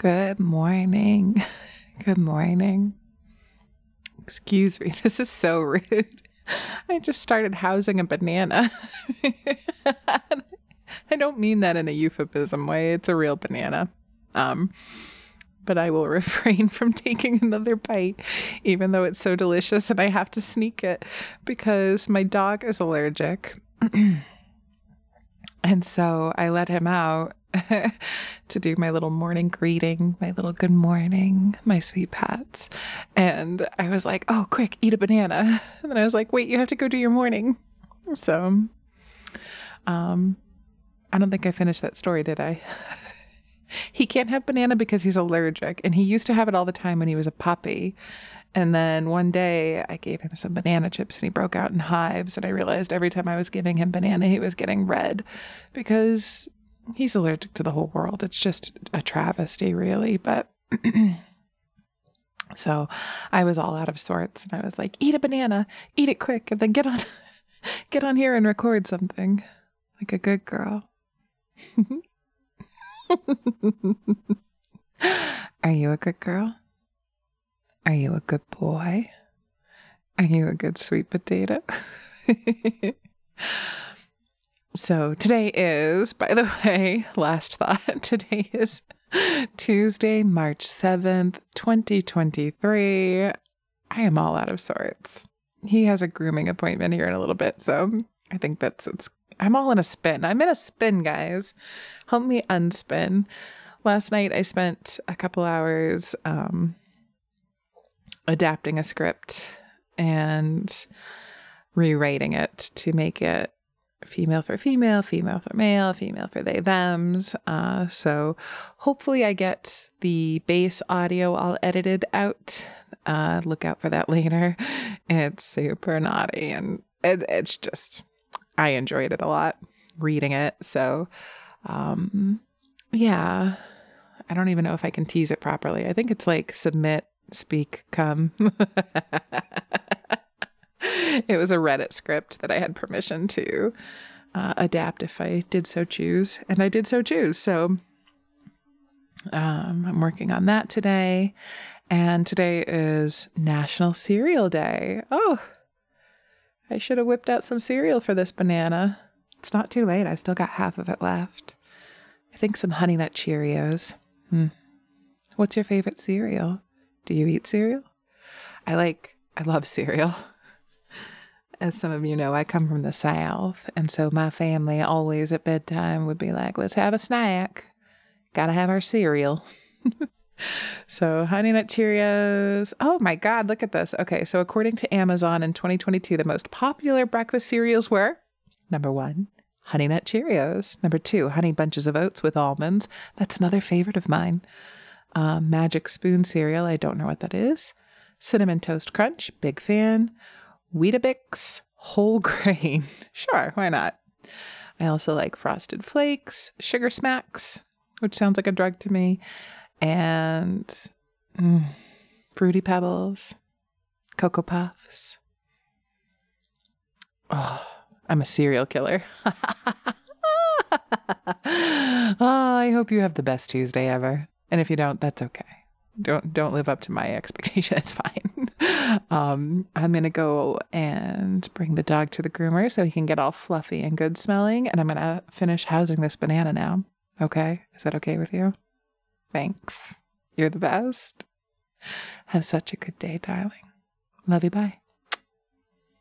Good morning. Good morning. Excuse me, this is so rude. I just started housing a banana. I don't mean that in a euphemism way. It's a real banana. But I will refrain from taking another bite, even though it's so delicious and I have to sneak it because my dog is allergic. And so I let him out to do my little morning greeting, my little good morning, my sweet pats. And I was like, oh, quick, eat a banana. And then I was like, wait, you have to go do your morning. So I don't think I finished that story, did I? He can't have banana because he's allergic. And he used to have it all the time when he was a puppy. And then one day I gave him some banana chips and he broke out in hives. And I realized every time I was giving him banana, he was getting red because he's allergic to the whole world. It's just a travesty, really. But so I was all out of sorts and I was like, eat a banana, eat it quick, and then get on here and record something like a good girl. Are you a good girl? Are you a good boy? Are you a good sweet potato? So today is, by the way, last thought, today is Tuesday, March 7th, 2023. I am all out of sorts. He has a grooming appointment here in a little bit, so I think I'm all in a spin. I'm in a spin, guys. Help me unspin. Last night I spent a couple hours adapting a script and rewriting it to make it female for female, female for male, female for they, thems. So hopefully I get the base audio all edited out. Look out for that later. It's super naughty and it's just, I enjoyed it a lot reading it. So, yeah, I don't even know if I can tease it properly. I think it's like submit, speak, come. It was a Reddit script that I had permission to adapt if I did so choose. And I did so choose. So I'm working on that today. And today is National Cereal Day. Oh, I should have whipped out some cereal for this banana. It's not too late. I've still got half of it left. I think some Honey Nut Cheerios. What's your favorite cereal? Do you eat cereal? I love cereal. As some of you know, I come from the South. And so my family always at bedtime would be like, let's have a snack. Gotta have our cereal. So Honey Nut Cheerios. Oh my God, look at this. Okay, so according to Amazon in 2022, the most popular breakfast cereals were number 1, Honey Nut Cheerios. Number 2, Honey Bunches of Oats with almonds. That's another favorite of mine. Magic Spoon cereal. I don't know what that is. Cinnamon Toast Crunch. Big fan. Weetabix. Whole grain. Sure, why not? I also like Frosted Flakes, Sugar Smacks, which sounds like a drug to me, and Fruity Pebbles, Cocoa Puffs. Oh, I'm a serial killer. Oh, I hope you have the best Tuesday ever. And if you don't, that's okay. Don't live up to my expectation. It's fine. I'm going to go and bring the dog to the groomer so he can get all fluffy and good smelling. And I'm going to finish housing this banana now. Okay? Is that okay with you? Thanks. You're the best. Have such a good day, darling. Love you. Bye.